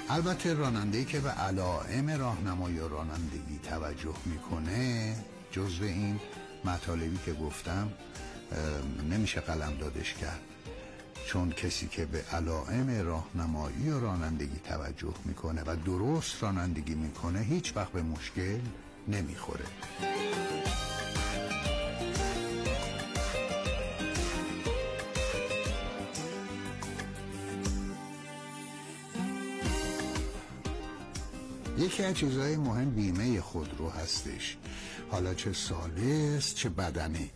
البته راننده‌ای که به علائم راهنمایی و رانندگی توجه میکنه جزو این مطالبی که گفتم نمیشه قلمدادش کرد، چون کسی که به علائم راهنمایی و رانندگی توجه میکنه و درست رانندگی میکنه هیچ وقت به مشکل نمیخوره. یکی از چیزهای مهم بیمه خودرو هستش، حالا چه ثالث چه بدنه.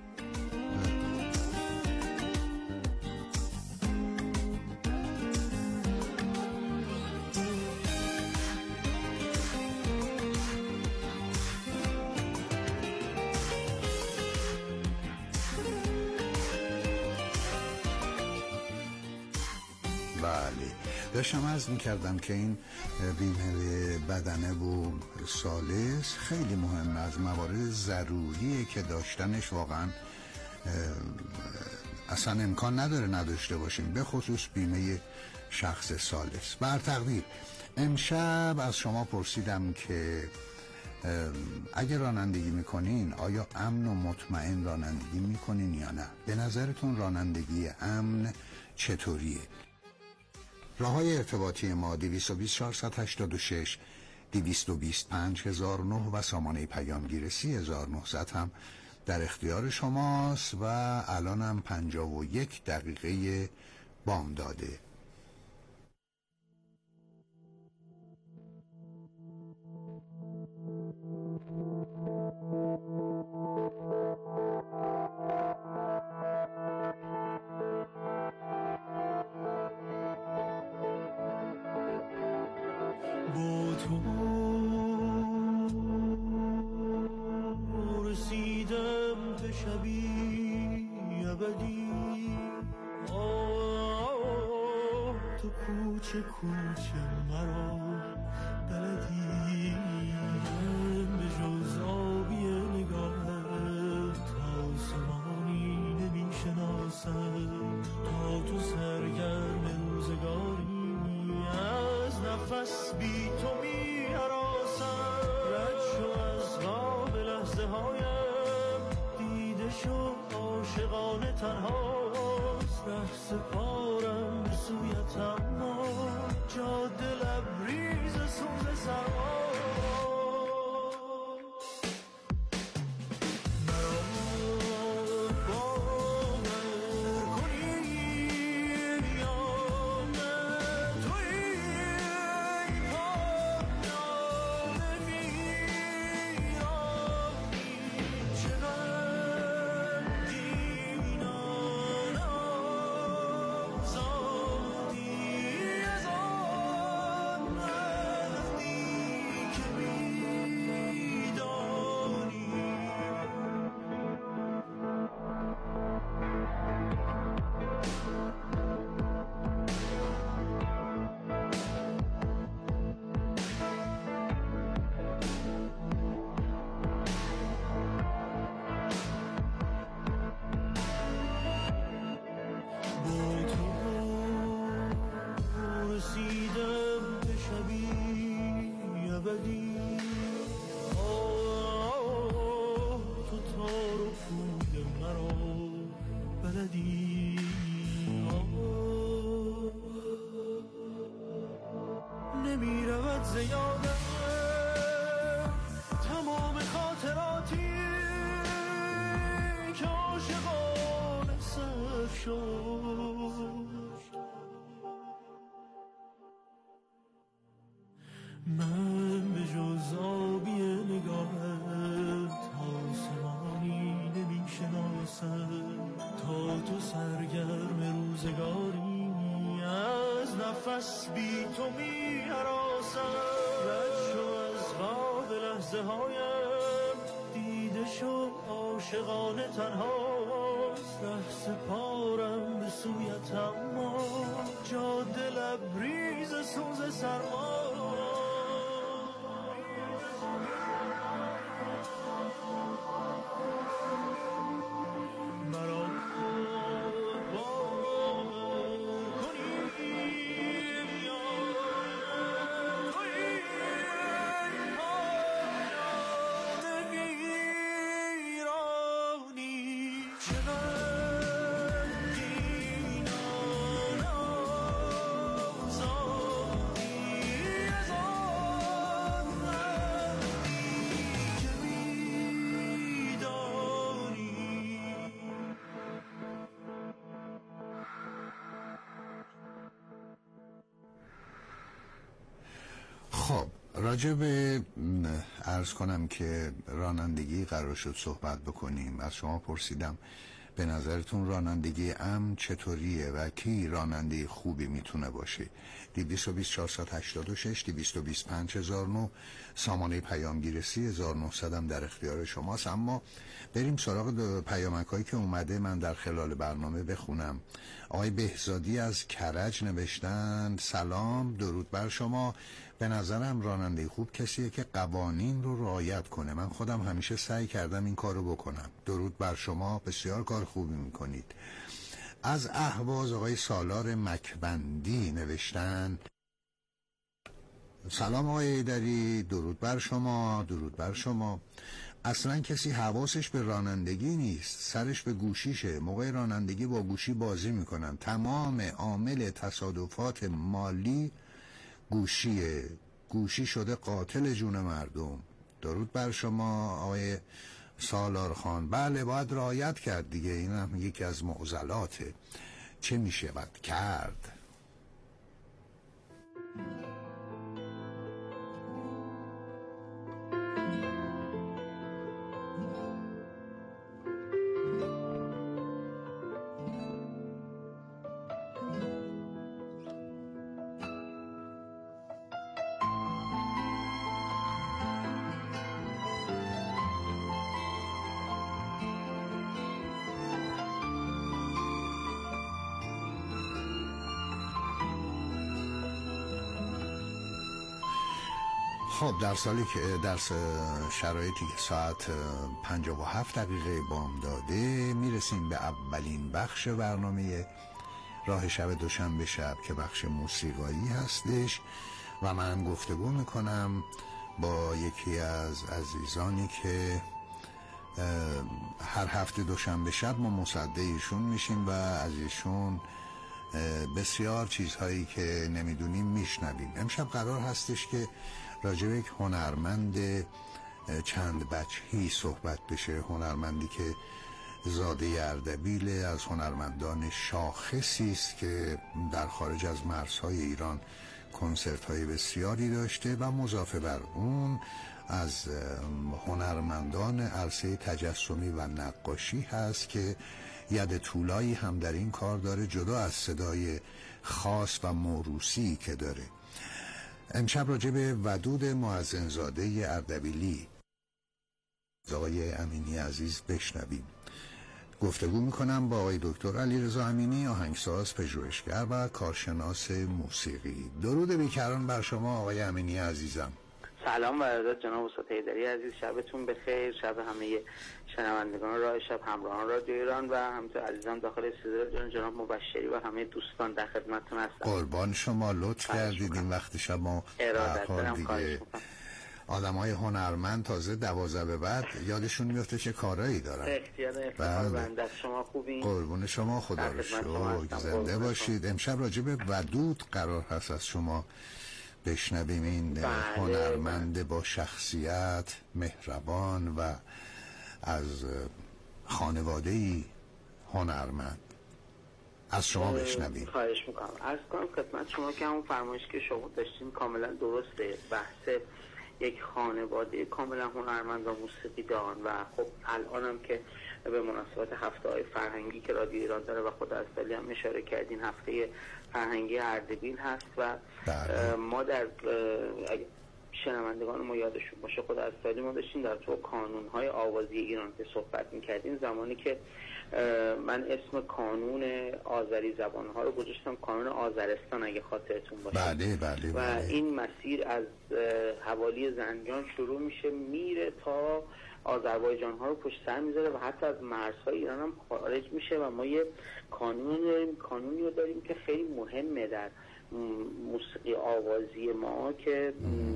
بله، داشتم عرض می‌کردم که این بیمه بدنه و ثالث خیلی مهمه، از موارد ضروریه که داشتنش واقعا اصلا امکان نداره نداشته باشیم، به خصوص بیمه شخص ثالث. بر تقدیر امشب از شما پرسیدم که اگر رانندگی میکنین آیا امن و مطمئن رانندگی میکنین یا نه؟ به نظرتون رانندگی امن چطوریه؟ راه‌های ارتباطی ما 220 486 225 1009 و سامانه پیامگیر 3900 هم در اختیار شماست و الانم 51 دقیقه بامداده. با تو رسیدم به شبی ابدی، تو کوچه کوچه مرا بلدی، به جز آبی نگاهت آسمانی نمی شناسم، تا تو سرگرم روزگاری از نفس بی تو می هراسم، رد شو از خواب لحظه هایم، دیده شو عاشقانه تنهاست، ره سپارم به سویت اما جاده لبریز سوز سرما، نمی رود زیادم تمام خاطراتی که عاشقانه سر شد، من به جز آبی نگاهت آسمانی نمی شناسم، تا تو سرگرم روزگاری از نفس بی تو می هراسم، رد شو از خواب لحظه هایم، دیده شو عاشقانه تنهاست، ره سپارم به سویت اما جاده لبریز سوز سرما، خب راجع به عرض کنم که رانندگی قرار شد صحبت بکنیم. از شما پرسیدم به نظرتون رانندگی امن چطوریه و کی راننده خوبی میتونه باشه؟ 22486 225009 سامانه پیامگیر 3900 هم در اختیار شماست. اما بریم سراغ پیامک هایی که اومده، من در خلال برنامه بخونم. آقای بهزادی از کرج نوشتن سلام، درود بر شما. به نظرم راننده خوب کسیه که قوانین رو رعایت کنه. من خودم همیشه سعی کردم این کارو بکنم. درود بر شما، بسیار کار خوبی میکنید. از اهواز آقای سالار مکبندی نوشتن سلام آقای ایدری، درود بر شما. درود بر شما. اصلا کسی حواسش به رانندگی نیست، سرش به گوشیشه. موقع رانندگی با گوشی بازی میکنن. تمام عامل تصادفات مالی گوشیه. گوشی شده قاتل جون مردم. درود بر شما آقای سالار خان. بله باید رعایت کرد دیگه، این هم یکی از معضلاته. چه میشه باید کرد؟ خب در شرایطی که ساعت 57 دقیقه بامداده میرسیم به اولین بخش برنامه راه شب دوشنبه شب که بخش موسیقایی هستش و من گفتگو میکنم با یکی از عزیزانی که هر هفته دوشنبه شب ما مصدق ایشون میشیم و از ایشون بسیار چیزهایی که نمیدونیم میشنویم. امشب قرار هستش که راجع به یک هنرمند چند بچهی صحبت بشه. هنرمندی که زاده اردبیل، از هنرمندان شاخصی است که در خارج از مرزهای ایران کنسرت‌های بسیاری داشته و مضافه بر اون از هنرمندان عرصه تجسمی و نقاشی هست که ید طولایی هم در این کار داره، جدا از صدای خاص و موروثی که داره. امشب راجع به ودود معزنزاده اردبیلی آقای امینی عزیز بشنویم. گفتگو میکنم با آقای دکتر علیرضا امینی، آهنگساز، پژوهشگر و کارشناس موسیقی. درود بیکران بر شما آقای امینی عزیزم. سلام و ارادت جناب استاد حیدری عزیز، شبتون بخیر. شب همه شنوندگان راه شب، همراهان رادیو ایران و همینطور عزیزان داخل استودیو جناب مبشری و همه دوستان در خدمتتون هستم. قربان شما، لطف کردید این وقت شب ما ارادت دیگه آدمای هنرمند تازه 12 به بعد یادشون میفته چه کارایی دارن. افتخار بنده از شما. خوبین؟ قربون شما، خدا رو شکر، زنده باشید. امشب راجع به ودود قرار هست از شما بشنویم. این هنرمند با شخصیت مهربان و از خانواده‌ای هنرمند از شما بشنویم. خواهش میکنم. عرض کنم خدمت شما که همون فرمایش که شما داشتین کاملا درسته. بحث یک خانواده کاملا هنرمند و موسیقیدان و خب الانم که به مناسبت هفته‌های فرهنگی که رادیو ایران داره و خود اصلی هم اشاره کردین، هفته فرهنگی اردبیل هست و ما در شنوندگان ما یادشون باشه خود اصلی ما داشتیم در تو کانون‌های آوازی ایران که صحبت می‌کردیم، زمانی که من اسم کانون آذری زبان‌ها رو گذاشتم کانون آذرستان اگه خاطرتون باشه. بله. و این مسیر از حوالی زنجان شروع میشه میره تا آذربایجان ها رو پشت سر میذاره و حتی از مرزهای ایران هم خارج میشه و ما یه کانونی رو داریم که خیلی مهمه در موسیقی آوازی ما که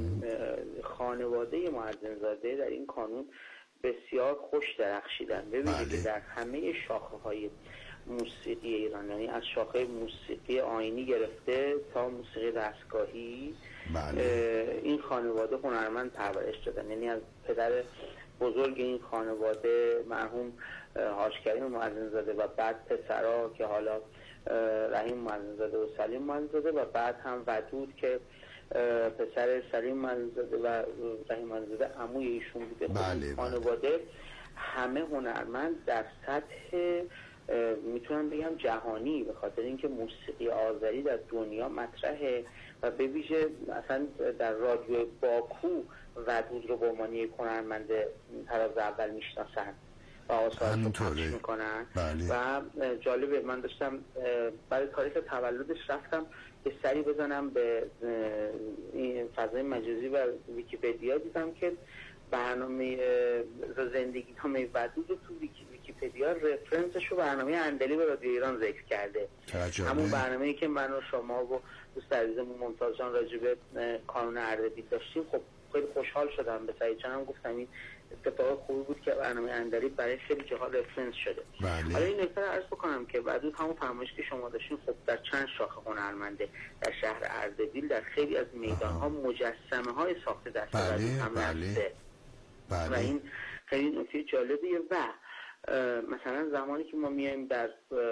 خانواده معزنزاده در این کانون بسیار خوش درخشیدن. ببینید که در همه شاخه های موسیقی ایران، یعنی از شاخه موسیقی آینی گرفته تا موسیقی دستگاهی، این خانواده هنرمند پرورش دادن. یعنی از پدر بزرگ این خانواده مرحوم حاج کریم معزنزاده و بعد پسرها که حالا رحیم معلم‌زاده و سلیم معلم‌زاده و بعد هم ودود که پسر سلیم معلم‌زاده و رحیم معلم‌زاده عموی ایشون بوده. بله. خانواده همه هنرمند در سطح میتونم بگم جهانی، به خاطر اینکه موسیقی آذری در دنیا مطرحه و به ویژه مثلا در رادیو باکو ودود رو به عنوان یک هنرمند طراز اول میشناسن و آثارش رو پخش میکنن. بله. و جالبه من داشتم برای تاریخ تولدش رفتم یه سری بزنم به این فضای مجازی و ویکی‌پدیا، دیدم که برنامه زندگی نامه ودود رو تو ویکی‌پدیا رفرنسش رو برنامه اندلی به رادیو ایران ذکر کرده. همون برنامه‌ای که من و شما و دوست عزیزمون ممتاز جان راجع به کانون اردبیل داشتیم، خب خیلی خوشحال شدم. به سعید جانم گفتم این اتفاق خوبی بود که برنامه اندلی برای خیلی جاها رفرنس شده. بله. حالا این نکته رو عرض بکنم که ودود همون فرمایش که شما داشتین خب در چند شاخه هنرمنده در شهر اردبیل در خیلی از میدان‌ها مجسمه‌های ساخته دست ودود هم نشده. و این خیلی نکته جالبیه. و مثلا زمانی که ما میایم در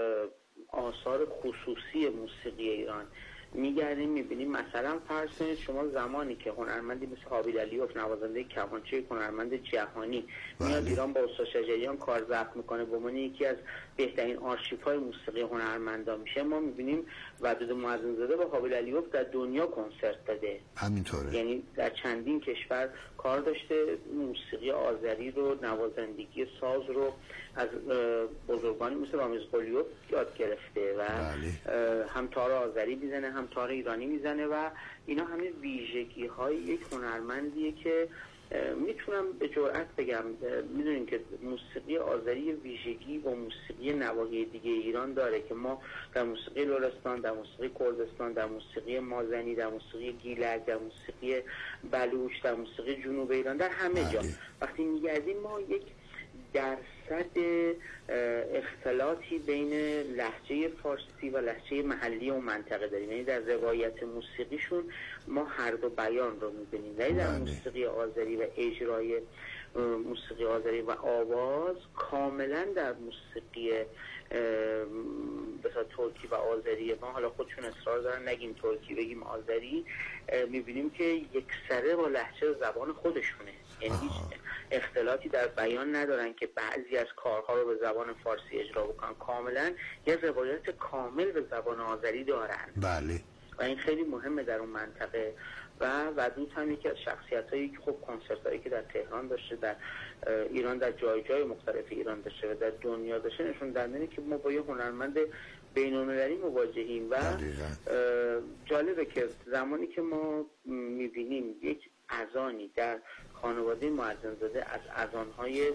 آثار خصوصی موسیقی ایران میگردیم میبینیم، مثلا فرض کنید شما زمانی که هنرمندی مثل حابیل علیوف نوازنده کمانچه هنرمند جهانی میاد ایران با استاد شجریان کار ضبط میکنه به عنوان یکی از بهترین آرشیوهای موسیقی هنرمندا میشه، ما میبینیم ودود معظم‌زاده با حابیل علیوف در دنیا کنسرت داده. همینطوره. یعنی در چندین کشور کار داشته، موسیقی آذری رو، نوازندگی ساز رو از بزرگانی مثل رامیز قلیوف یاد گرفته و هم تار آذری میزنه هم تار ایرانی میزنه و اینا همه ویژگی های یک هنرمندیه که میتونم به جرئت بگم، میدونین که موسیقی آذری ویژگی و موسیقی نواحی دیگه ایران داره که ما در موسیقی لرستان، در موسیقی کردستان، در موسیقی مازنی، در موسیقی گیلک، در موسیقی بلوچ، در موسیقی جنوب ایران، در همه جا وقتی میگردیم ما یک درصد اختلاطی بین لهجه فارسی و لهجه محلی اون منطقه داریم. یعنی در روایت موسیقیشون ما هر دو بیان رو میبینیم، ولی در موسیقی آذری و اجرای موسیقی آذری و آواز کاملا در موسیقی مثلا ترکی و آذری ما، حالا خودشون اصرار دارن نگیم ترکی بگیم آذری، میبینیم که یک سره با لهجه زبان خودشونه. یعنی هیچ اختلاطی در بیان ندارن که بعضی از کارها رو به زبان فارسی اجرا بکنن، کاملا یه روایت کامل به زبان آذری دارن. بله. و این خیلی مهمه در اون منطقه. و ودود هم یکی از شخصیتایی که خب کنسرتایی که در تهران داشته، در ایران در جای جای مختلف ایران داشته و در دنیا داشته، نشون دهنده که ما با یه هنرمند بین‌المللی مواجهیم. و جالبه که زمانی که ما می‌بینیم یک اذانی در خانواده معظم‌زاده از اذان‌های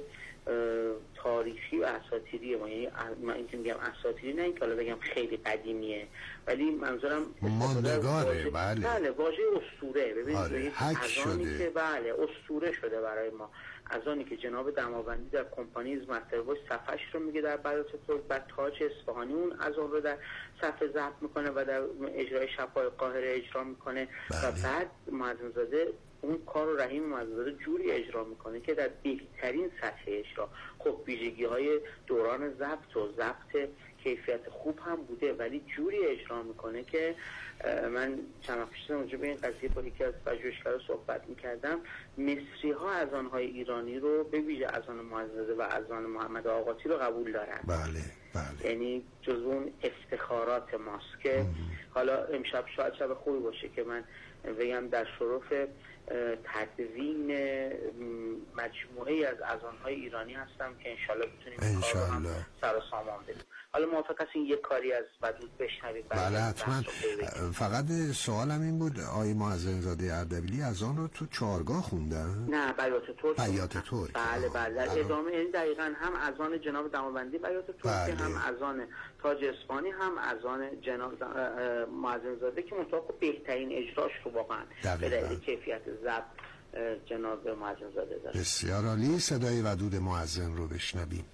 تاریخی و اساطیری ما، یعنی من اینکه میگم اساطیری نه اینکه حالا بگم خیلی قدیمیه، ولی منظورم ماندگاره. بله واژه اسطوره. ببینید یک اذانی که بله اسطوره شده برای ما، اذانی که جناب دماوندی در کمپانی مستر وایس صفحه‌اش رو میگه در بیات ترک، بعد تاج اصفهانی اون اذان رو در صفحه ضبط میکنه و در اجرای شب‌های قاهره اجرا میکنه و بعد معظم‌زاده اون کار رو رحیم معظم‌زاده جوری اجرا میکنه که در بهترین سطح اجرا، خب ویژگی‌های دوران ضبط کیفیت خوب هم بوده، ولی جوری اجرا میکنه که من چند وقت پیش اونجا به این قضیه با یکی از پژوهشگرا صحبت میکردم. مصری‌ها اذان‌های ایرانی رو به ویژه اذان معظم‌زاده و اذان محمد آقاتی رو قبول دارن. بله. یعنی جزو اون افتخارات ماست که حالا امشب شاید شب خوبی باشه که من بگم در شرف تدوین مجموعه از اذان‌های ایرانی هستم که انشالله بتونیم این کار رو هم سر و سامان بدیم. حالا موافق هستین یک کاری از ودود بشنوید؟ بله حتما. فقط سوالم این بود آقای معظم‌زاده اردبیلی اذان رو تو چهارگاه خوندن؟ نه بیات ترک. بله در ادامه این دقیقاً هم اذان جناب دماوندی بیات ترک، هم اذان تاج اصفهانی، هم اذان جناب معظم‌زاده که مطابق بهترین اجراش رو واقعا به دلیل کیفیت ضبط جناب معظم‌زاده داره. بسیار عالی. صدای ودود معظم رو بشنویم.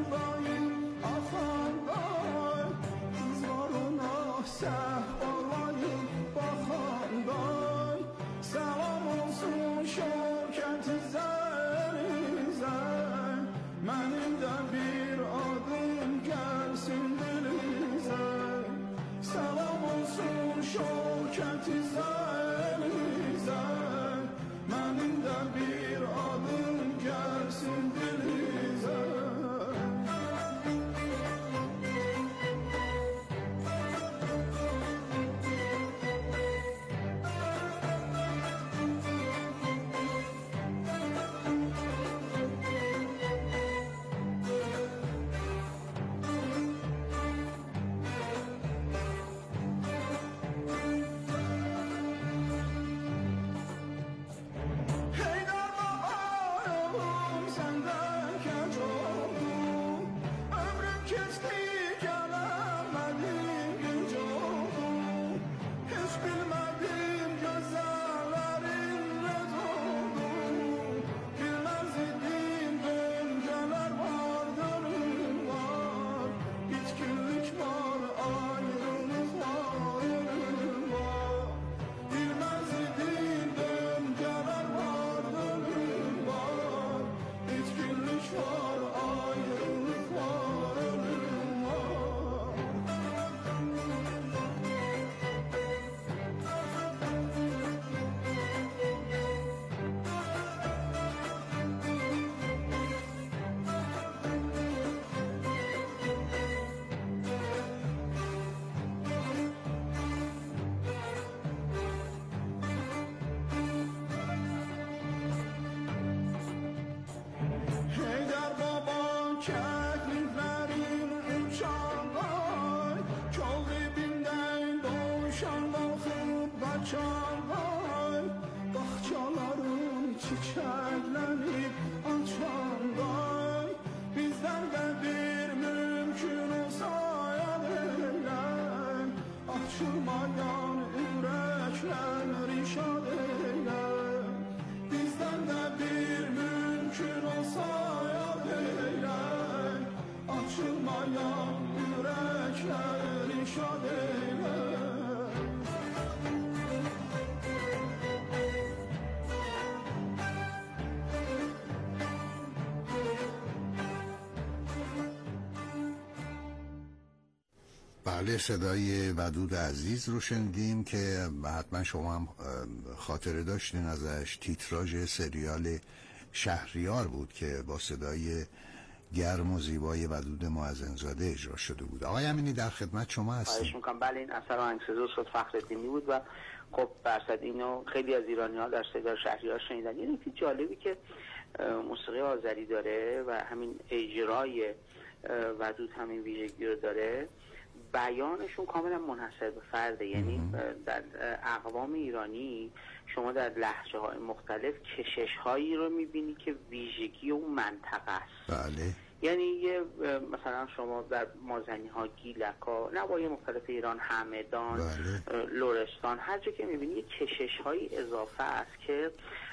بله، صدای ودود عزیز رو شنیدیم که حتما شما هم خاطره داشتین ازش. تیتراژ سریال شهریار بود که با صدای گرم و زیبای ودود معزن‌زاده اجرا شده بود. آقای امینی در خدمت شما هستیم. بله، این اثر آهنگساز استاد فخرالدینی بود و خب برصد اینو خیلی از ایرانی‌ها در صدای شهریار شنیدن. یه نکته جالبی که موسیقی آذری داره و همین اجرای ودود همین ویژگی رو داره، بیانشون کاملا منحصر به فرده. یعنی در اقوام ایرانی شما در لهجه‌های مختلف کشش‌هایی رو می‌بینی که ویژگی اون منطقه است. بله. یعنی یه مثلا شما در مازنی‌ها، گیلک‌ها، نواحی مختلف ایران، همدان، بله. لرستان، هر جا که می‌بینی یه کشش‌های اضافه است که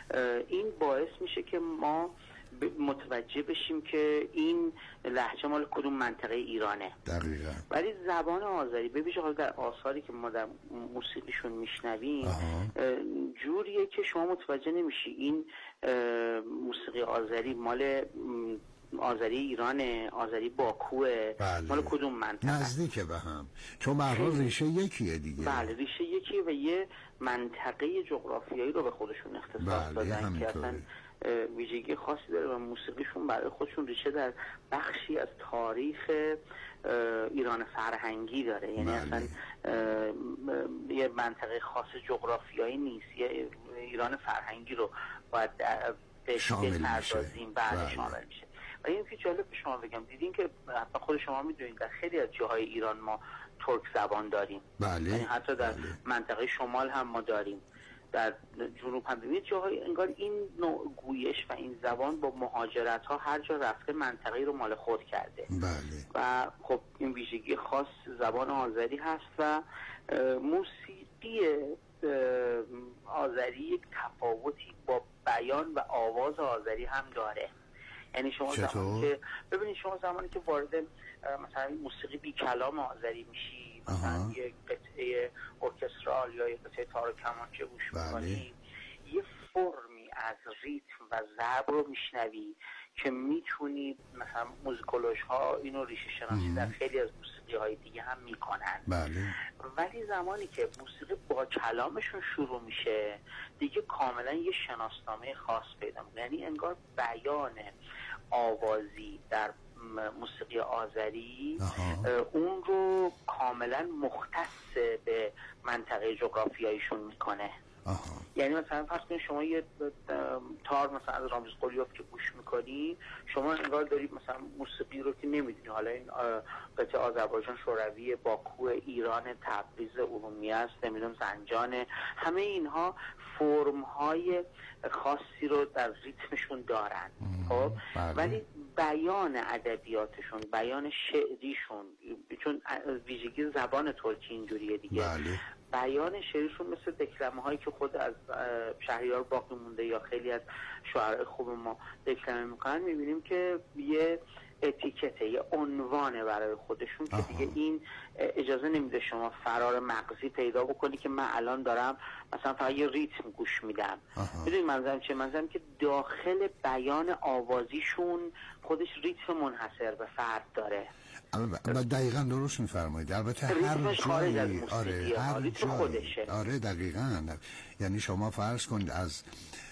این باعث میشه که ما متوجه بشیم که این لهجه مال کدوم منطقه ایرانه. دقیقاً. ولی زبان آذری به ویژه در آثاری که ما در موسیقیشون میشنویم جوریه که شما متوجه نمیشی این موسیقی آذری مال آذری ایرانه، آذری باکوه، بله. مال کدوم منطقه. نزدیکه به هم، چون به هر حال ریشه یکیه دیگه. بله، ریشه یکیه و یه منطقه جغرافیایی رو به خودشون اختصاص دادن که اصلا ویژگی خاصی داره و موسیقیشون برای خودشون ریشه در بخشی از تاریخ ایران فرهنگی داره. یعنی اصلا یه منطقه خاص جغرافیایی نیست، یه ایران فرهنگی رو باید شامل میشه. بله، شامل میشه. و این که جالب به شما بگم، دیدین که حتی خود شما میدونید در خیلی از جاهای ایران ما ترک زبان داریم. بله. یعنی حتی در منطقه شمال هم ما داریم، در جنوب هم داریم. جاهای انگار این نوع گویش و این زبان با مهاجرت ها هر جا رفته منطقه رو مال خود کرده. بله. و خب این ویژگی خاص زبان آذری هست و موسیقی آذری یک تفاوتی با بیان و آواز آذری هم داره. یعنی شما زمانی که ببینید شما زمانی که وارد مثلا موسیقی بی کلام آذری میشی، مثلا یک قطعه ارکسترال یا یک قطعه تار و کمانچه گوش میکنی، یه فرمی از ریتم و ضرب رو میشنوی که میتونی مثلا موزیکولوژ ها اینو ریشه شناسی در خیلی از موسیقی های دیگه هم میکنن. بله. ولی زمانی که موسیقی با کلامشون شروع میشه دیگه کاملا یه شناسنامه خاص پیدا میکنه، یعنی انگار بیان آوازی در موسیقی آذری اون رو کاملا مختص به منطقه جغرافیاییشون میکنه. یعنی مثلا فرض کنید شما یه تار مثلا از رامز قلیوف که گوش میکنی، شما انگار دارید مثلا موسیقی رو که نمیدونی، حالا این قطعه آذربایجان شوروی، باکو، ایران، تبریز، ارومیه است، نمیدونم زنجان، همه اینها فرم های خاصی رو در ریتمشون دارن. خب ولی بیان ادبیاتشون، بیان شعریشون، چون ویژگی زبان ترکی اینجوریه دیگه، بیان شعریشون مثل دکلمه هایی که خود از شهریار باقی مونده یا خیلی از شاعرای خوب ما دکلمه میکنن، میبینیم که یه اتیکته، یه عنوانه برای خودشون که دیگه این اجازه نمیده شما فرار مغزی پیدا بکنی که من الان دارم مثلا فقط یه ریتم گوش میدم. میدونی منظورم چیه؟ منظورم که داخل بیان آوازیشون خودش ریتم منحصر به فرد داره. دقیقاً درست میفرمایید. البته هر جایی هر جایی دقیقاً. یعنی شما فرض کنید از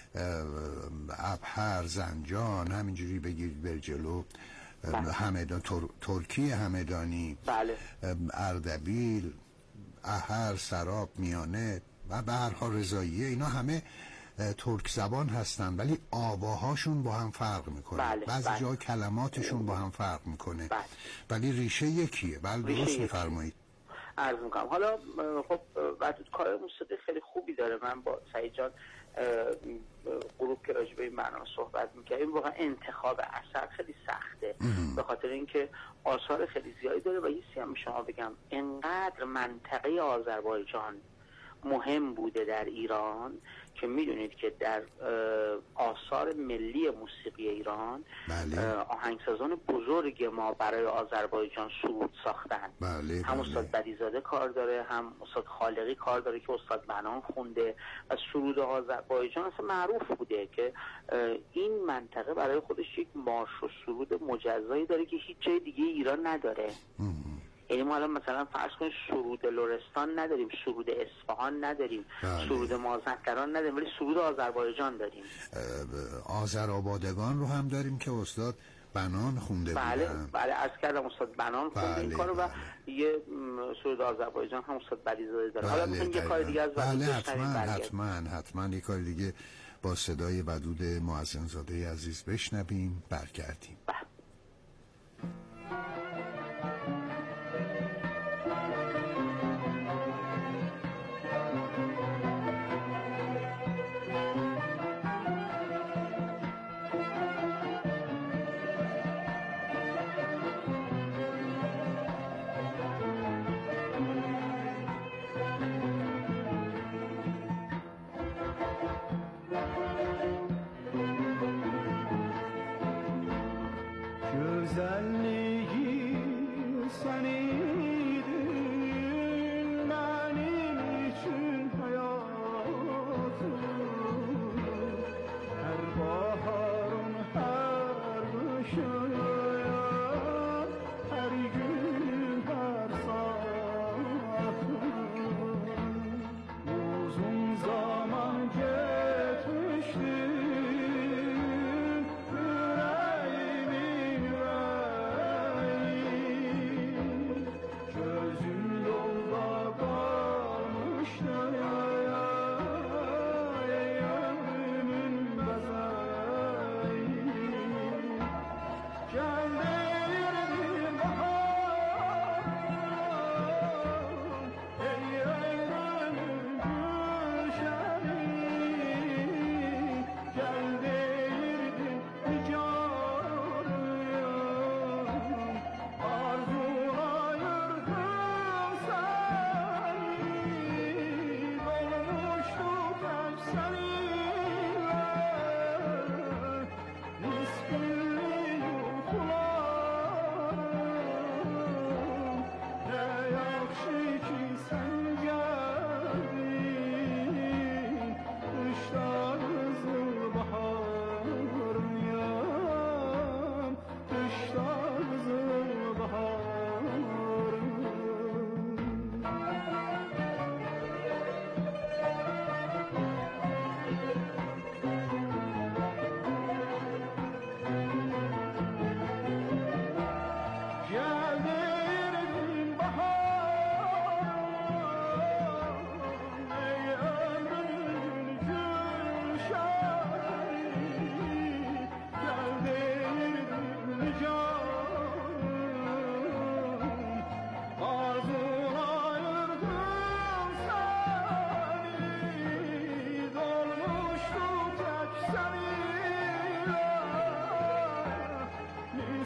ابهر، زنجان، همینجوری بگیرید بر جلو، همدان، ترکی همدانی، اردبیل، احر، سراب، میانه و به هر حال رضاییه، اینا همه ترک زبان هستن ولی آواهاشون با هم فرق میکنه. بعضی جا کلماتشون با هم فرق میکنه ولی ریشه یکیه. درست میفرمایید. عرض میکنم حالا خب بعد کار موسیقی خیلی خوبی داره. من با سعید جان گروه که راجع به این برنامه صحبت میکنیم، واقعا انتخاب اثر خیلی سخته به خاطر اینکه آثار خیلی زیادی داره و یه چیزی هم شما بگم، انقدر منطقه آذربایجان مهم بوده در ایران که میدونید که در آثار ملی موسیقی ایران آهنگسازان بزرگ ما برای آذربایجان سرود ساختن. هم استاد بدیزاده کار داره، هم استاد خالقی کار داره که استاد بنان خونده و سرود آذربایجان اصلا معروف بوده که این منطقه برای خودش یک مارش و سرود مجزایی داره که هیچ جای دیگه ایران نداره. یعنی ما الان مثلا فرض کنید سرود لرستان نداریم، سرود اصفهان نداریم، سرود مازندران نداریم، ولی سرود آذربایجان داریم. آذرآبادگان رو هم داریم که استاد بنان خونده بودن. بله عرض کردم استاد بنان خونده این کارو و یه سرود آذربایجان هم استاد بدیزاده داره. حالا می‌خوایم یه کار دیگه از حتما یه کار دیگه با صدای ودود معزن‌زاده عزیز بشنویم، برگردیم.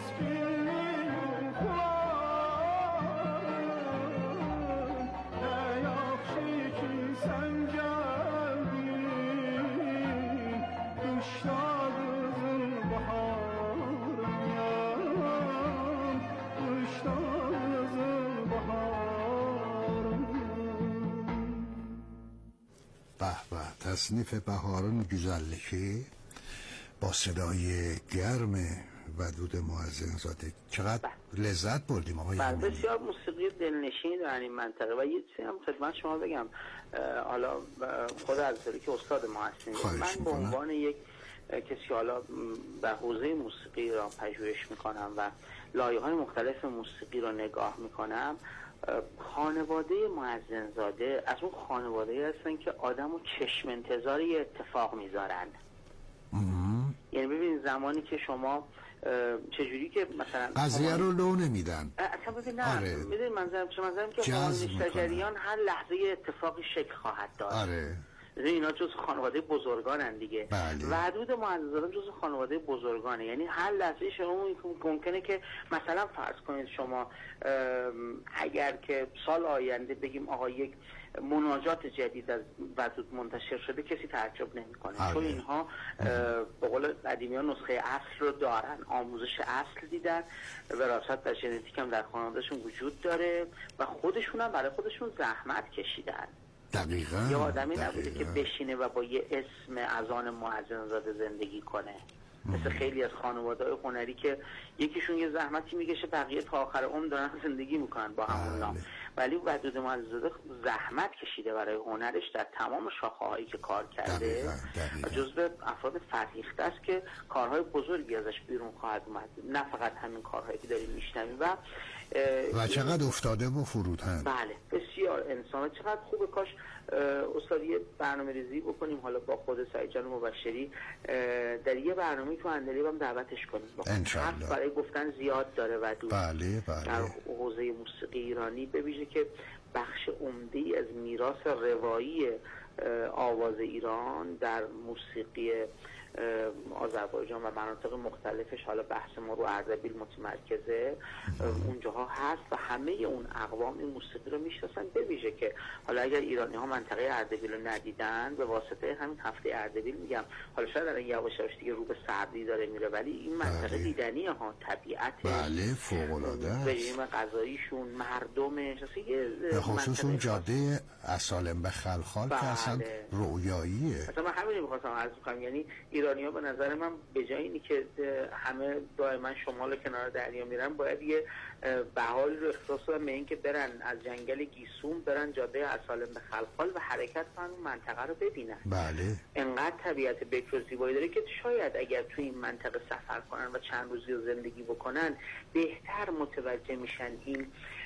تصنیف بهاران گوزلکی با صدای گرم ودود معزن زاده. چقدر لذت بردیم آقای امینی. بسیار موسیقی دلنشین در این منطقه. و یه چیزی هم خدمت شما بگم، حالا خود عزیزی که استاد ما هستین، من به عنوان یک کسی حالا در حوزه موسیقی را پژوهش میکنم و لایه‌های مختلف موسیقی را نگاه میکنم، خانواده معزن زاده از اون خانواده هستن که آدمو چشم انتظار یه اتفاق میذارن. یعنی ببینید زمانی که شما چجوری که مثلا قضیه رو لو نمیدن اصلا، ببین نه میدونید منظرم که شجریان هر لحظه یه اتفاقی شکل خواهد داشت. آره اینا جز خانواده بزرگانن دیگه. بله. ودود معززاده جز خانواده بزرگانه. یعنی هر لحظه شما ممکنه که مثلا فرض کنید شما اگر که سال آینده بگیم آقا یک مناجات جدید از ودود منتشر شده، کسی تعجب نمیکنه، چون اینها به قول قدیمی‌ها نسخه اصل رو دارن، آموزش اصل دیدن، وراثت و ژنتیک هم در خانوادهشون وجود داره و خودشون هم برای خودشون زحمت کشیدن. دقیقاً. یه آدمی نبوده که بشینه و با یه اسم از آن معزن زاده زندگی کنه. مثل خیلی از خانواده‌های هنری که یکیشون یه زحمتی میکشه، بقیه تا آخر عمر دارن زندگی میکنن با همون نام. ولی ودود معزن زاده زحمت کشیده برای هنرش در تمام شاخه‌هایی که کار کرده و جزو افراد فرهیخته است که کارهای بزرگی ازش بیرون خواهد اومد. نه فقط همین کارهایی که داریم میشنویم و چقدر افتاده و فروتن. بله بسیار انسان. چقدر خوبه کاش استاد یه برنامه ریزی بکنیم حالا با خود سعید جان مبشری در یه برنامه تو اندلیب هم دعوتش کنیم. انشالله. برای گفتن زیاد داره ودود. بله. در حوزه موسیقی ایرانی به ویژه که بخش عمده‌ای از میراث روایی آواز ایران در موسیقی آذربایجان و مناطق مختلفش، حالا بحث ما رو اردبیل متمرکزه، اونجاها هست و همه اون اقوام این موسیقی رو میشناسن. به ویژه که حالا اگر ایرانی ها منطقه اردبیل رو ندیدن، به واسطه همین هفته اردبیل میگم، حالا شاید الان یواش یواش دیگه رو به سردی داره میره، ولی این منطقه دیدنی ها، طبیعت، بله فوق العاده است، رژیم غذاییشون، مردمش، به خصوص اون جاده اسالم به خلخال که اصلا رویاییه. اصلا من همین می‌خواستم عرض کنم، یعنی ایرانی‌ها به نظر من به جای اینی که همه دائما شمال کنار دریا میرن، باید یه بهاری رو اختصاص بدن به این که برن از جنگل گیسوم برن جاده اسالم به خلخال و حرکت کنن اون منطقه رو ببینن. بله. انقدر طبیعت بکر و زیبایی داره که شاید اگر تو این منطقه سفر کنن و چند روزی رو زندگی بکنن، بهتر متوجه میشن این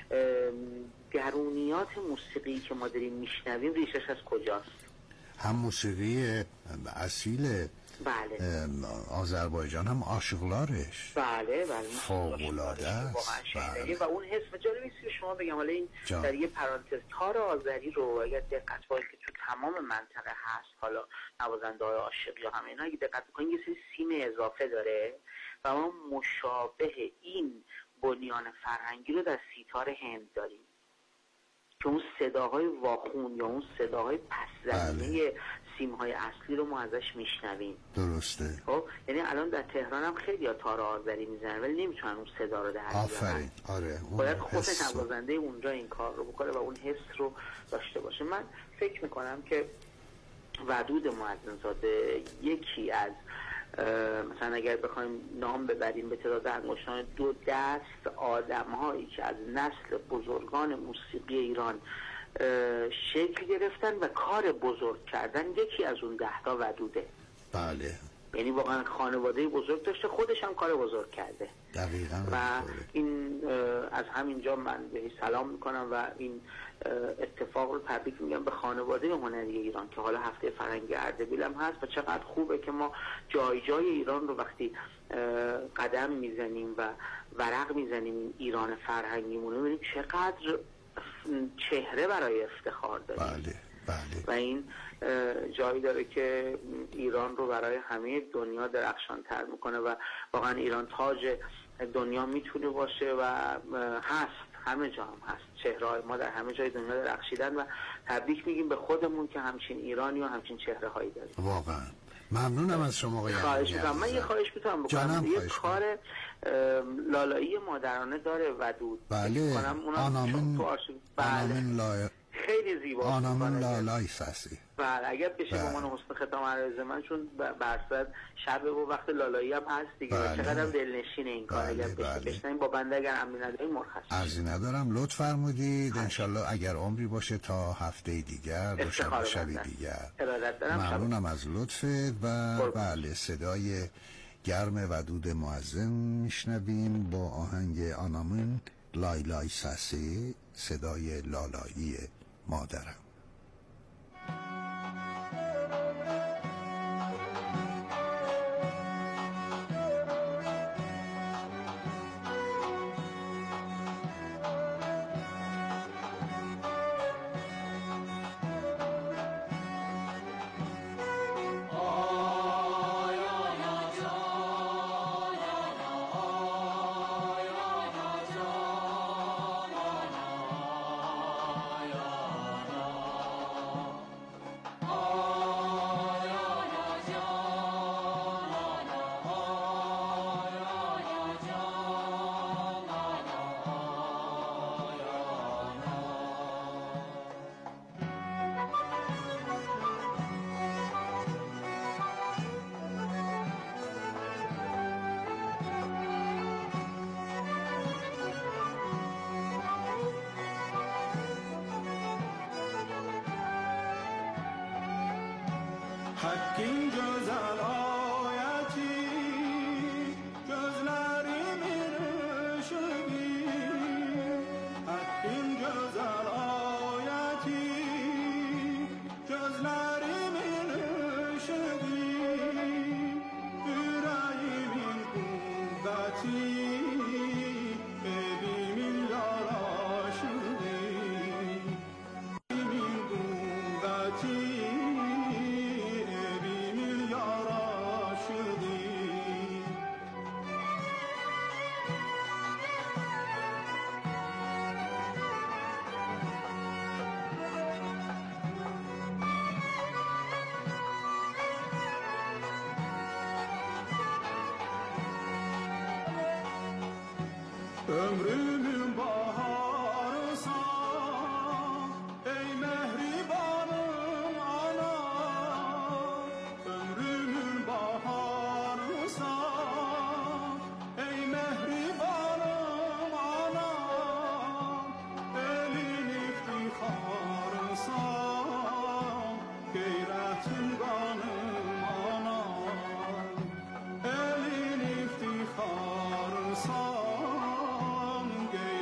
درونیات موسیقی که ما داریم میشنویم ریشش از کجاست. هم موسیقی اصیل بله آذربایجان، هم آشغالش. بله فوق‌العاده است. و اون حس جالبی که شما بگم، حالا این در یه پرانتز تار آذری رو اگر دقت کنید که تو تمام منطقه هست، حالا نوازنده‌های عاشق یا همه اینا اگه دقت کنید یه سری سیم اضافه داره و ما مشابه این بنیان فرهنگی رو در سیتار هند داریم که اون صداهای واخون یا اون صداهای پس‌زمینه سیم‌های اصلی رو ما ازش میشنویم. درسته. خب یعنی الان در تهران هم خیلی ها تار آذری میزنن ولی نمیتونن اون صدا رو در بیارن. آفرین. آره. باید خود نوازنده اونجا این کار رو بکنه و اون حس رو داشته باشه. من فکر میکنم که ودود معزن زاده یکی از مثلا اگر بخوایم نام ببریم به تعداد انگشتان دو دست آدم‌هایی که از نسل بزرگان موسیقی ایران شکل گرفتن و کار بزرگ کردن، یکی از اون 10 تا ودوده. بله. یعنی واقعا خانواده بزرگ داشته، خودش هم کار بزرگ کرده. دقیقاً. و این از همینجا من بهش سلام میکنم و این اتفاق رو تبریک میگم به خانواده هنری ایران که حالا هفته فرهنگی اردبیل هم هست و چقدر خوبه که ما جای جای ایران رو وقتی قدم میزنیم و ورق میزنیم ایران فرهنگیمون رو ببینیم چقدر چهره برای افتخار داریم. بله. و این جایی داره که ایران رو برای همه دنیا درخشان‌تر میکنه و واقعا ایران تاج دنیا میتونه باشه و هست، همه جا هم هست. چهره‌های ما در همه جای دنیا درخشیدن و تبریک میگیم به خودمون که همچین ایرانی و همچین چهره‌هایی داریم. واقعا ممنونم از شما آقای خواهش میکنم. من یه خواهش میتونم بکنم. یه کار لالایی مادرانه داره ودود. بله آنامین خیلی زیبا آنامین لالای ساسی. بله اگر بشه به من حسن ختام عرض من، چون برصد شب و وقت لالایی هم هست دیگه. بله. چقدر دلنشینه این کار. اگر بشه بشنیم با بنده اگر امنی نداریم مرخص. عرضی ندارم، لطف فرمودید. انشالله اگر عمری باشه تا هفته دیگر، دوشنبه شبی دیگر. ممنونم از لطفت. و بله صدای گرم ودود معظم میشنویم با آهنگ آنامین لای ساسی، صدای لالایی مادرم. Hakkin güzel ayeti, gözlerimin ışığı. Hakkin güzel ayeti, gözlerimin ışığı. Yüreğimin kuvveti, evimin yaraşığı. Evimin kuvveti, ömrümün baharısan, ey mehribanım ana. Ömrümün baharısan, ey mehribanım ana. Elin iftiharısan, gayretin kanım ana. Elin iftiharısan,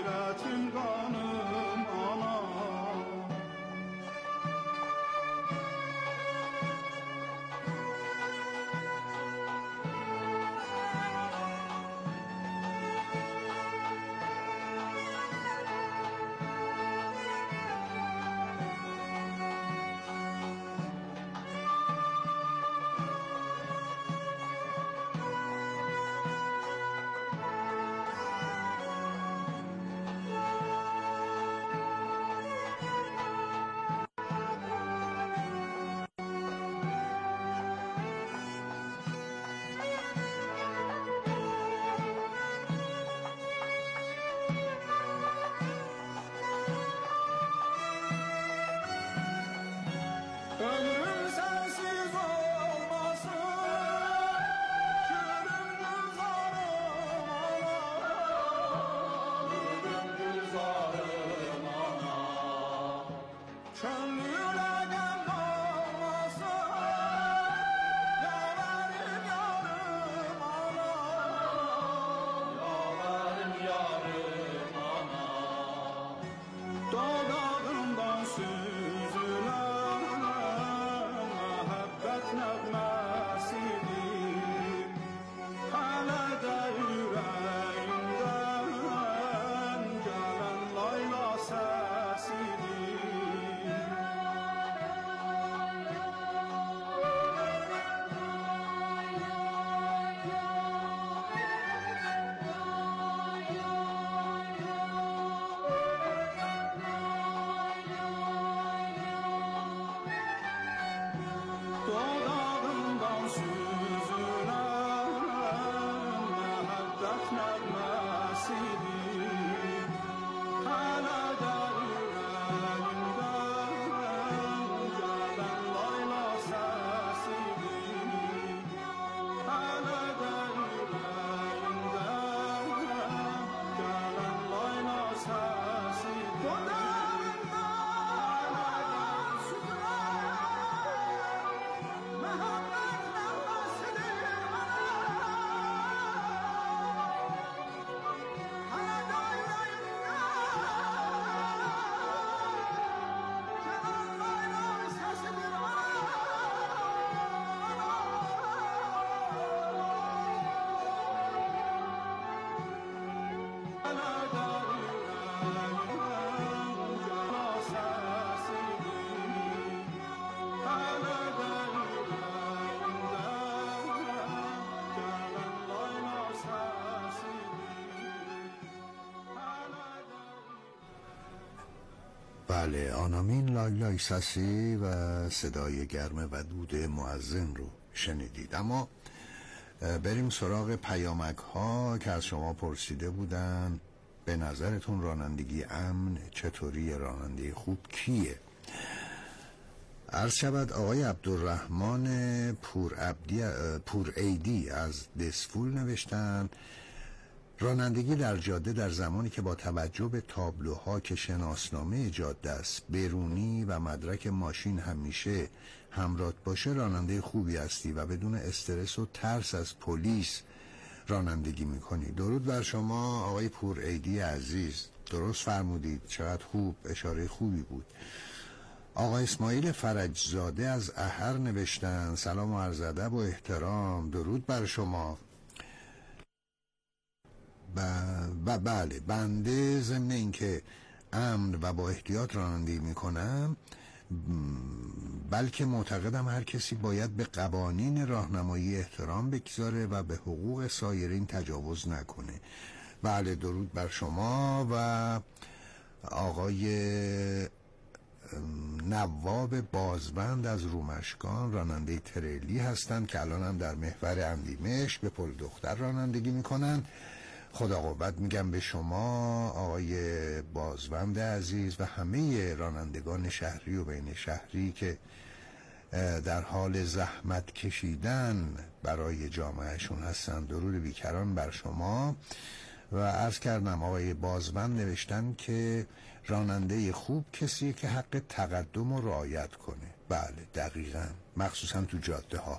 بله، آنامین لای لای سسی و صدای گرم و دود مؤذن رو شنیدید. اما بریم سراغ پیامک ها که از شما پرسیده بودن به نظرتون رانندگی امن چطوری؟ راننده خوب کیه؟ عرض شود آقای عبدالرحمن پورعیدی از دسفول نوشتن رانندگی در جاده در زمانی که با توجه به تابلوها که شناسنامه جاده است، برونی و مدرک ماشین همیشه همراهت باشه راننده خوبی هستی و بدون استرس و ترس از پلیس رانندگی میکنی. درود بر شما آقای پورعیدی عزیز، درست فرمودید، چقدر خوب، اشاره خوبی بود. آقای اسماعیل فرجزاده از احر نوشتن سلام و عرض ادب و احترام، درود بر شما. بله، بنده ضمن اینکه امن و با احتیاط رانندگی میکنم، بلکه معتقدم هر کسی باید به قوانین راهنمایی احترام بگذاره و به حقوق سایرین تجاوز نکنه. بله، درود بر شما. و آقای نواب بازبند از رومشگان راننده تریلی هستند که الان هم در محور اندیمشک به پل دختر رانندگی میکنن. خدا قوت میگم به شما آقای بازبند عزیز و همه رانندگان شهری و بین شهری که در حال زحمت کشیدن برای جامعهشون هستن. درود بیکران بر شما. و عرض کردم آقای بازبند نوشتن که راننده خوب کسیه که حق تقدم رو رعایت کنه. بله دقیقاً، مخصوصا تو جاده ها.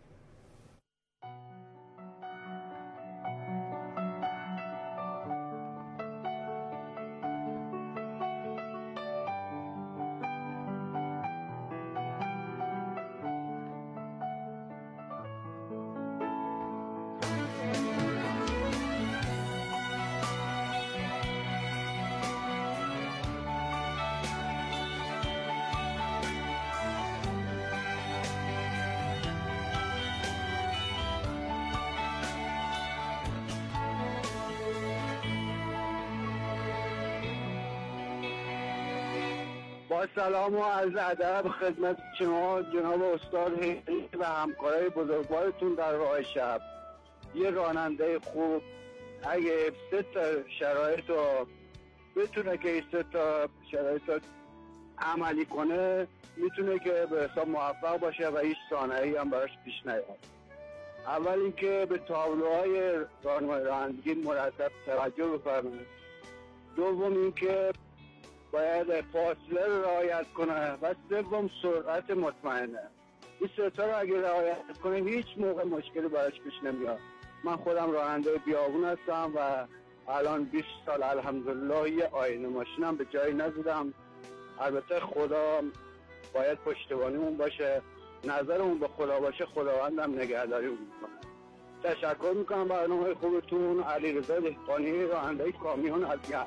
با سلام و عرض ادب خدمت شما جناب استاد هیدری و همکارای بزرگوارتون در راه شب. یه راننده خوب اگه 3 شرایط رو بتونه که این 3 شرایط رو عملی کنه میتونه که به حساب موفق باشه و هیچ صحنه‌ای هم براش پیش نیاد. اول اینکه به تابلوهای راهنمای رانندگی مرتب توجه بفرمایید. دوم اینکه باید فاصله رو رعایت کنه و سوم سرعت مطمئنه. این 3 رو اگه رعایت کنه هیچ موقع مشکلی براش پیش نمیاد. من خودم راننده بیابون هستم و الان 20 سال الحمدلله یه آینه ماشینم به جایی نزدم. البته خدا باید پشتیبانیمون باشه، نظرمون به خدا باشه، خداوندم نگهداریمون میکنه. تشکر میکنم برنامه خوبتون. علیرضا دهقانی راننده کامیون از یزد.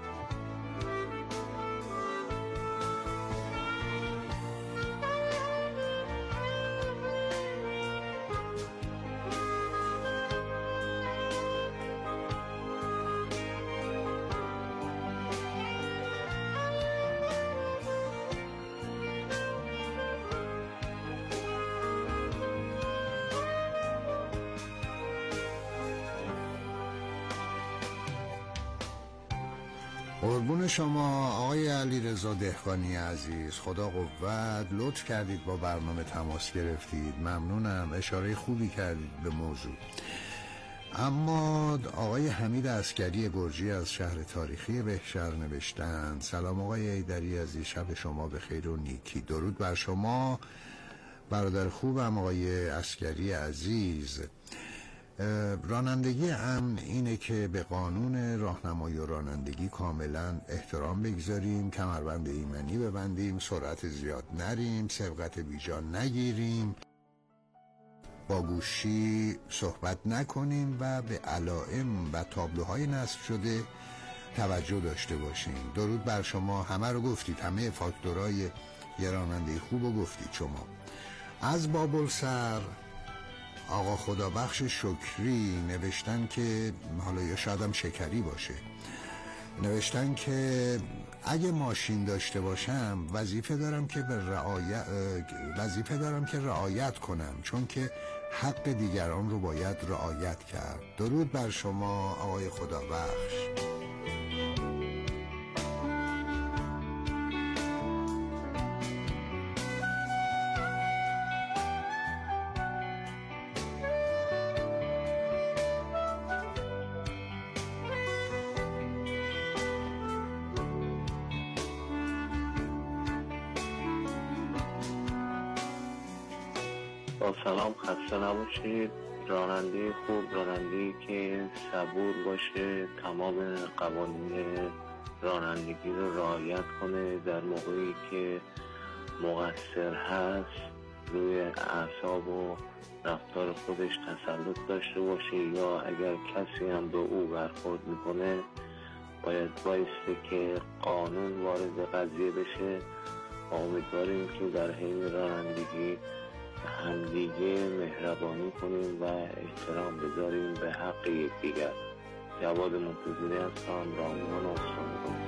قربون شما آقای علیرضا دهقانی عزیز، خدا قوت، لطف کردید با برنامه تماس گرفتید، ممنونم، اشاره خوبی کردید به موضوع. اما آقای حمید عسکری گرجی از شهر تاریخی بهشهر نوشتند سلام آقای ایدری عزیز، شب شما به خیر و نیکی. درود بر شما برادر خوبم آقای عسکری عزیز. رانندگی امن اینه که به قانون راهنمایی و رانندگی کاملا احترام بگذاریم، کمربند ایمنی ببندیم، سرعت زیاد نریم، سبقت بیجا نگیریم با گوشی صحبت نکنیم و به علائم و تابلوهای نصب شده توجه داشته باشیم. درود بر شما. همه رو گفتید، همه فاکتورهای یه راننده خوب رو گفتید شما. از بابلسر آقا خدابخش شکری نوشتن که حالا یا شاید هم شکری باشه، نوشتن که اگه ماشین داشته باشم وظیفه دارم که رعایت کنم، چون که حق دیگران رو باید رعایت کرد. درود بر شما آقای خدابخش. با سلام، خسته نباشید. راننده خوب راننده‌ای که صبور باشه، تمام قوانین رانندگی رو رعایت کنه، در موقعی که مقصر هست روی اعصاب و رفتار خودش تسلط داشته باشه، یا اگر کسی هم به او برخورد میکنه باید بایسته که قانون وارد قضیه بشه. امیدواریم که در حین رانندگی همدیگه مهربانی کنیم و احترام بذاریم به حق یکدیگر. جواد منتظری هستم، رامیان استان.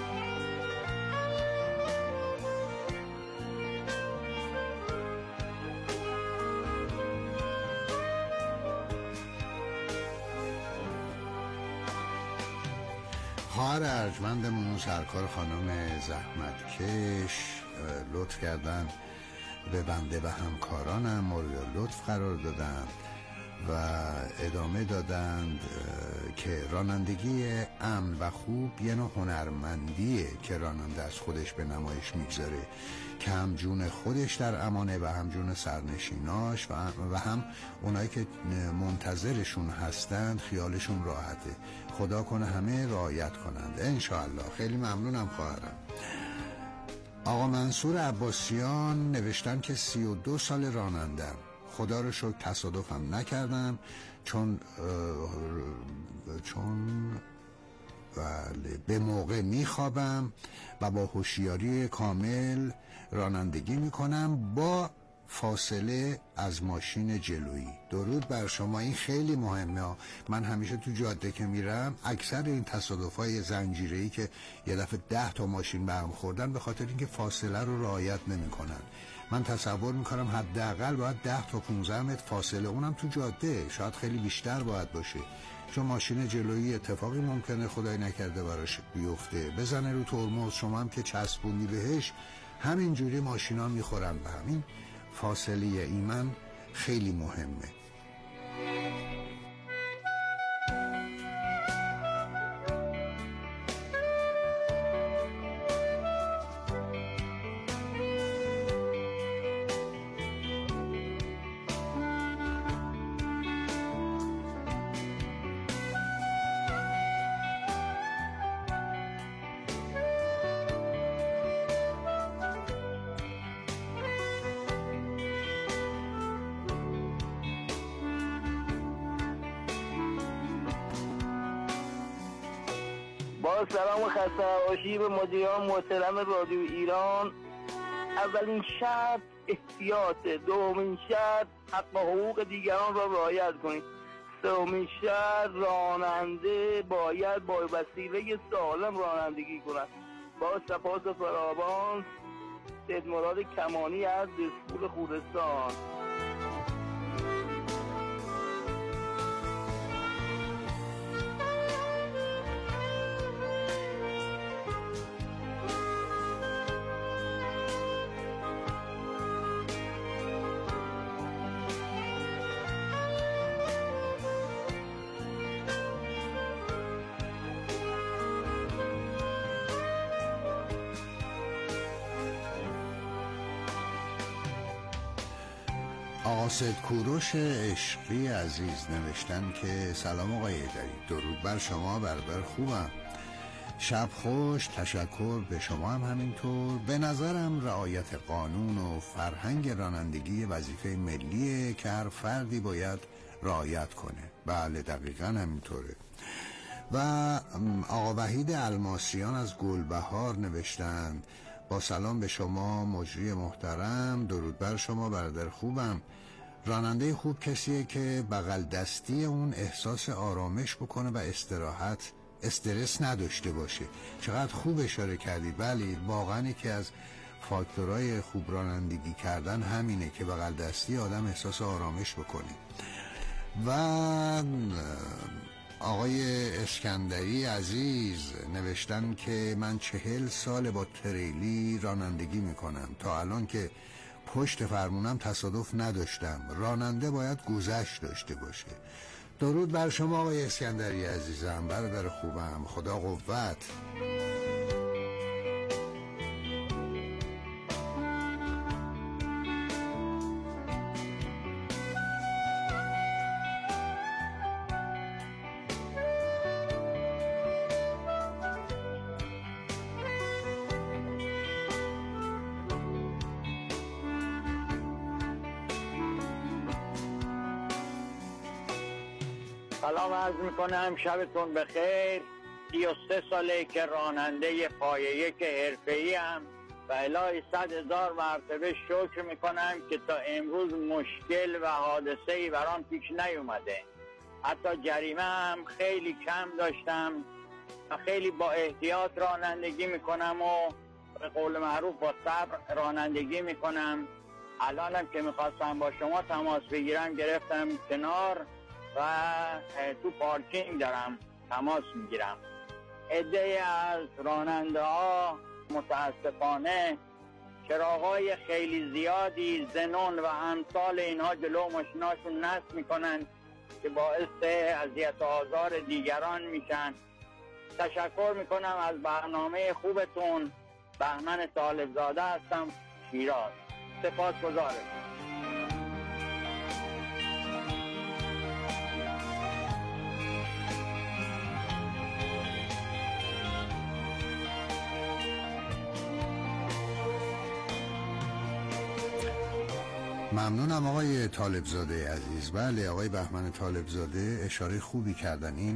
خواهر ارجمندمون سرکار خانم زحمتکش لطف کردن به بنده و همکارانم مورد لطف قرار دادن و ادامه دادند که رانندگی امن و خوب یه نوع هنرمندیه که راننده از خودش به نمایش میگذاره که هم جون خودش در امانه و هم جون سرنشیناش و هم اونایی که منتظرشون هستند خیالشون راحته. خدا کنه همه رعایت کنند انشاءالله. خیلی ممنونم خواهرم. آقا منصور عباسیان نوشتن که 32 سال رانندم، خدا رو شکر تصادفم نکردم چون به موقع میخوابم و با هوشیاری کامل رانندگی میکنم با فاصله از ماشین جلویی. درود بر شما. این خیلی مهمه. من همیشه تو جاده که میرم اکثر این تصادفای زنجیره‌ای که یه دفعه 10 تا ماشین به هم خوردن به خاطر اینکه فاصله رو رعایت نمیکنن. من تصور میکنم حداقل باید 10 تا 15 متر فاصله، اونم تو جاده، شاید خیلی بیشتر باید باشه، چون ماشین جلویی اتفاقی ممکنه خدای نکرده براش بیفته، بزنه رو ترمز، شما هم که چسبونی بهش همینجوری ماشینا میخورن به همین. فاصله ایمن خیلی مهمه. با سلام و خسته نباشی به مدیران محترم رادیو ایران. اولین شرط احتیاط، دومین شرط حق و حقوق دیگران را رعایت کنید، سومین شرط راننده باید با وسیله سالم رانندگی کند. با سپاس فراوان، سید مراد کمانی از دسپول خوزستان. آقاسد کوروش عشقی عزیز نوشتن که سلام آقای ایدری، درود بر شما برادر خوبم. شب خوش. تشکر به شما هم همینطور. به نظرم رعایت قانون و فرهنگ رانندگی وظیفه ملیه که هر فردی باید رعایت کنه. بله دقیقاً همینطوره. و آقا وحید الماسیان از گلبهار نوشتند: با سلام به شما مجری محترم، درود بر شما برادر خوبم. راننده خوب کسیه که بغل دستی اون احساس آرامش بکنه و استرس نداشته باشه. چقدر خوب اشاره کردید. بله واقعا یکی از فاکتورهای خوب رانندگی کردن همینه که بغل دستی آدم احساس آرامش بکنه. و آقای اسکندری عزیز نوشتن که من 40 سال با تریلی رانندگی میکنم، تا الان که پشت فرمونم تصادف نداشتم. راننده باید گذشت داشته باشه. درود بر شما آقای اسکندری عزیزم، برادر خوبم، خدا قوت. سلام عرض میکنم، شبتون بخیر. 33 ساله که راننده پایه یک حرفه‌ای ام و الهی 100,000 مرتبه شکر میکنم که تا امروز مشکل و حادثه‌ای برام پیش نیومده. حتی جریمه هم خیلی کم داشتم و خیلی با احتیاط رانندگی میکنم و به قول معروف با صبر رانندگی میکنم. الانم که میخواستم با شما تماس بگیرم گرفتم کنار و تو پارکینگ دارم تماس میگیرم. عده‌ای از راننده ها متاسفانه چراغای خیلی زیادی، زنون و امثال اینها جلو ماشیناشون نصب میکنن که باعث اذیت و آزار دیگران میشن. تشکر میکنم از برنامه خوبتون. بهمن طالبزاده هستم، شیراز. سپاسگزارم. ممنونم آقای طالبزاده عزیز. بله آقای بهمن طالبزاده اشاره خوبی کردن. این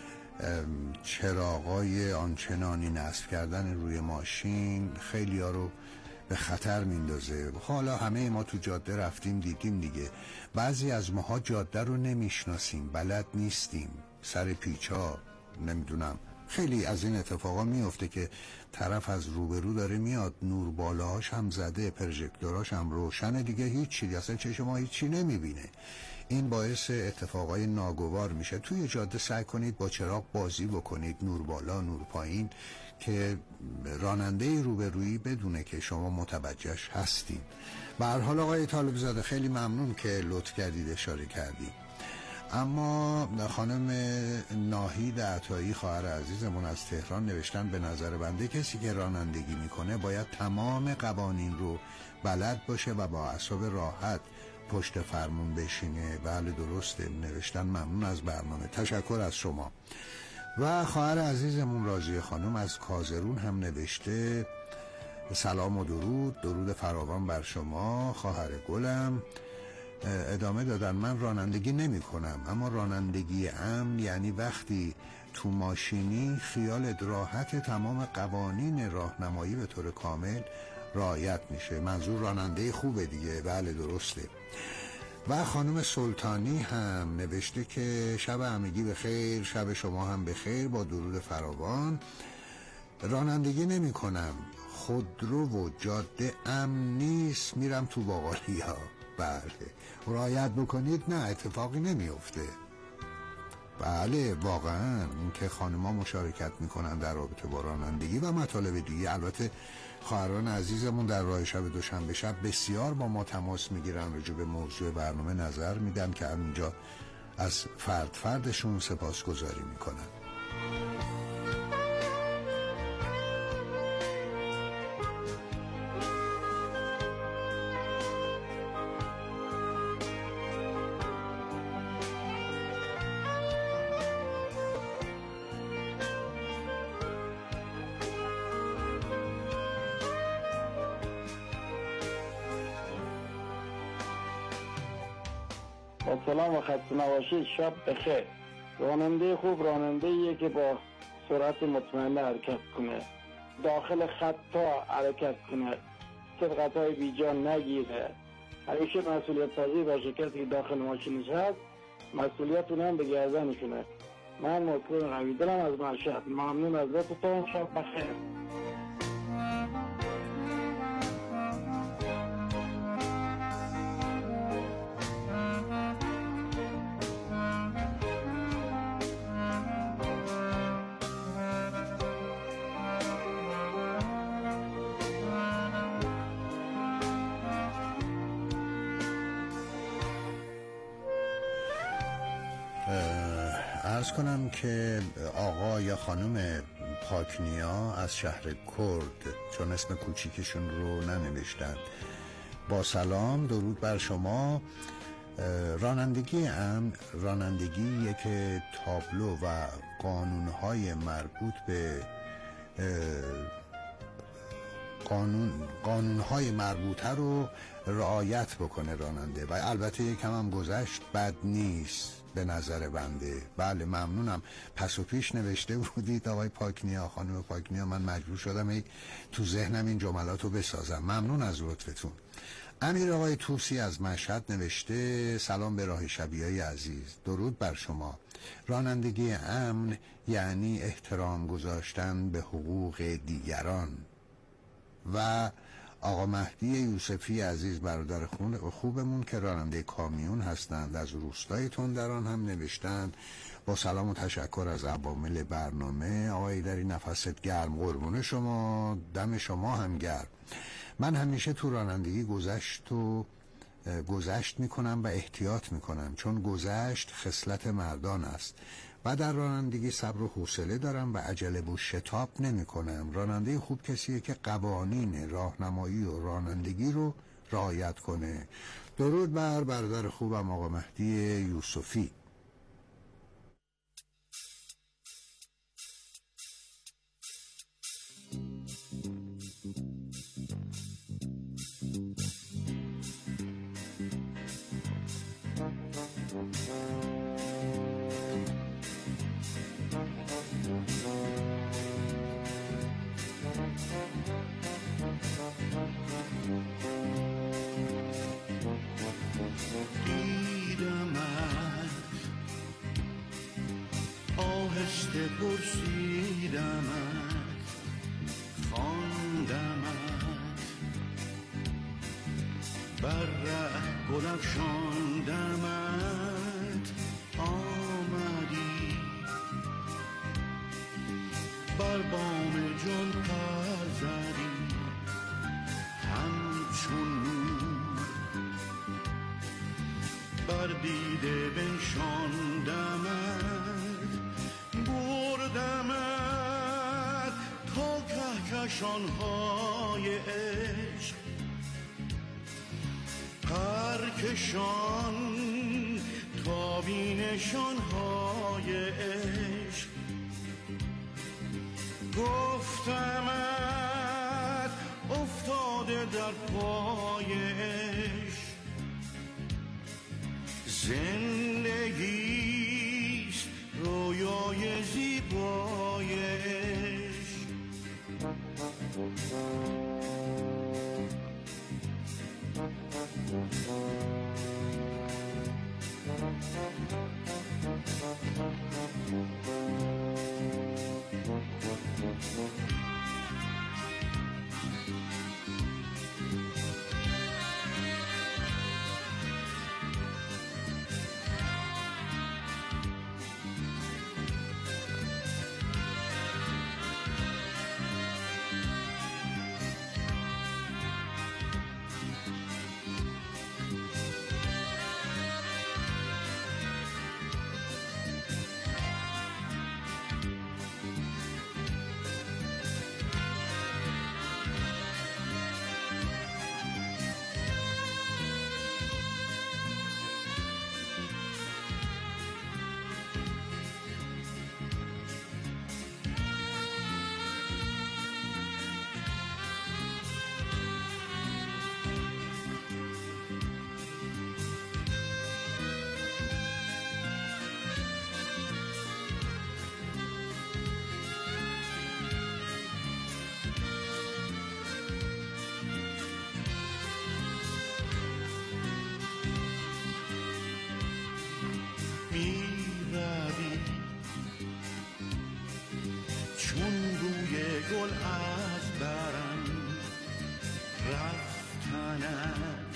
چراغای آنچنانی نصب کردن روی ماشین خیلی ها رو به خطر میندازه. حالا همه ما تو جاده رفتیم دیدیم دیگه. بعضی از ماها جاده رو نمیشناسیم، بلد نیستیم، سر پیچا نمیدونم. خیلی از این اتفاقا میفته که طرف از روبرو داره میاد، نور بالاهاش هم زده، پروژکتوراش هم روشنه، دیگه هیچی، اصلا چشم ما هیچی نمیبینه. این باعث اتفاقای ناگوار میشه. توی جاده سعی کنید با چراغ بازی بکنید، نور بالا نور پایین، که راننده روبرویی بدونه که شما متوجهش هستین. به هر حال آقای طالبزاده خیلی ممنون که لطف کردید اشاره کردید. اما خانم ناهید عطایی خواهر عزیزمون از تهران نوشتن: به نظر بنده کسی که رانندگی میکنه باید تمام قوانین رو بلد باشه و با اعصاب راحت پشت فرمون بشینه. بله درسته. نوشتن ممنون از برنامه. تشکر از شما. و خواهر عزیزمون راضیه خانم از کازرون هم نوشته: سلام و درود فراوان بر شما خواهر گلم. ادامه دادن: من رانندگی نمی کنم، اما رانندگی امن یعنی وقتی تو ماشینی خیالت راحت، تمام قوانین راهنمایی به طور کامل رعایت میشه. منظور راننده خوبه دیگه. بله درسته. و خانم سلطانی هم نوشته که شب همگی بخیر، شب شما هم بخیر، با درود فراوان. رانندگی نمی کنم، خودرو و جاده امن نیست، میرم تو باقالیا. بله رعایت بکنید، نه اتفاقی نمیفته. بله واقعا این که خانم‌ها مشارکت میکنن در رابطه با رانندگی و مطالب دیگه. البته خواهران عزیزمون در راه شب دوشنبه شب بسیار با ما تماس میگیرن، راجع به موضوع برنامه نظر میدن که همینجا از فردشون سپاسگزاری میکنن. با سلام و خسته نباشید. شب بخیر. راننده خوب راننده‌ایه که با سرعت مطمئن حرکت کنه، داخل خطا حرکت کنه، سرقت‌های بیجا نگیره، همیشه مسئولیت پذیر باشه. کسی که داخل ماشینش هست مسئولیت اونم به گردنشونه. من مطمئن قوی دلم از مشهد. ممنون از لطفتون. شب بخیر. عرض کنم که آقا یا خانم پاکنیا از شهر کرد، چون اسم کوچیکشون رو ننوشتن، با سلام، درود بر شما. رانندگی امن رانندگیه که تابلو و قانونهای مربوط به قانونهای مربوطه رو رعایت بکنه راننده، و البته یکم هم گذشت بد نیست به نظر بنده. بله ممنونم. پس و پیش نوشته بودید آقای پاکنیا، خانم پاکنیا، من مجبور شدم تو ذهنم این جملات رو بسازم. ممنون از لطفتون. امیر آقای توسی از مشهد نوشته سلام به راه شبیه‌ی عزیز، درود بر شما. رانندگی امن یعنی احترام گذاشتن به حقوق دیگران. و آقا مهدی یوسفی عزیز، برادر خوبمون که راننده کامیون هستند، از روستای تندران هم نوشتند با سلام و تشکر از عوامل برنامه. آقای دری نفست گرم، قربون شما، دم شما هم گرم. من همیشه تو رانندگی گذشت میکنم و احتیاط میکنم، چون گذشت خصلت مردان است. و در رانندگی صبر و حوصله دارم و عجله و شتاب نمی کنم. راننده خوب کسیه که قوانین راهنمایی و رانندگی رو رعایت کنه. درود بر برادر خوبم آقا مهدی یوسفی. آهسته پرسیدمت، خواندمت، بر ره گل افشاندمت، آمدی بر بام جان پر زدی همچون نور، بر دیده بنشاندمت، بردمت تا کهکشان‌های عشق، پرکشان تا بینشان‌های عشق، گفتمت افتاده در پای عشق، زندگیست رویای زیبای عشق. گل از برم رفتنت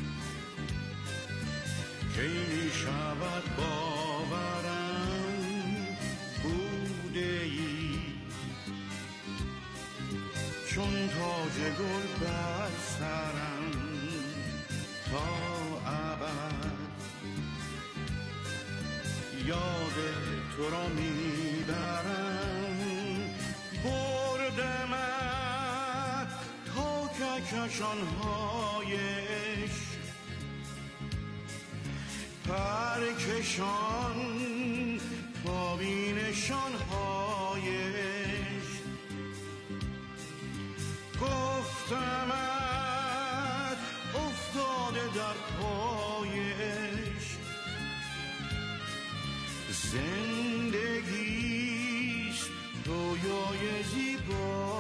کی می شود باورم بوده ای چون تاج گل بر سرم تا ابد یاد تو را میبرم بردمت تا کهکشان‌هایش پرکشان تا بینشان‌هایش گفتمت افتاده در پایش زندگیست رویای زیبا